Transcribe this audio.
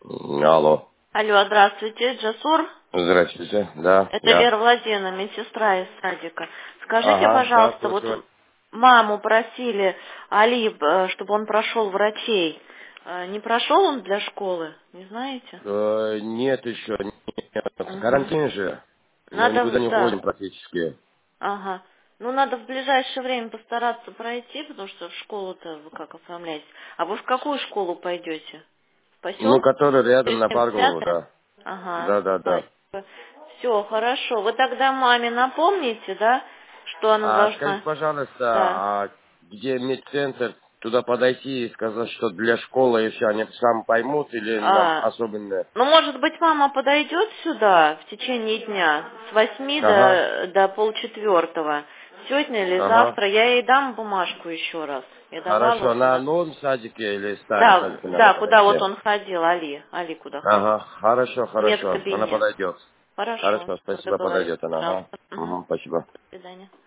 Алло. Алло, здравствуйте, Джасур. Здравствуйте. Да, Это я. Вера Владимировна, медсестра из садика. Скажите, Ага, да, пожалуйста, вот слушаю. маму просили, Али, чтобы он прошел врачей. Не прошел он для школы, не знаете? Нет еще. Нет. Угу. Карантин же. Мы никуда Надо, не да, ходим практически. ага. Ну, надо в ближайшее время постараться пройти, потому что в школу-то вы как оформляетесь. А вы в какую школу пойдете? В Ну, поселке? который рядом на Паргову, 75-я? да. Ага, Да, да, да. все, хорошо. Вы тогда маме напомните, да, что она А скажите, должна... пожалуйста, Да. а где медцентр? Туда подойти и сказать, что для школы и все, они сам поймут или нам А, особенно? ну, может быть, мама подойдет сюда в течение дня с 8 Ага, до полчетвертого. Сегодня или ага. завтра. Я ей дам бумажку еще раз. Я давала Хорошо, уже, на да. новом садике или старом Да, садике надо да, куда вот подойти? он ходил, Али. Али куда Ага, ходил. хорошо, В хорошо. Она медкабинет. подойдет. Хорошо, Хорошо, спасибо, договорились, подойдет она. Ага. пожалуйста. Угу. Угу, спасибо. До свидания.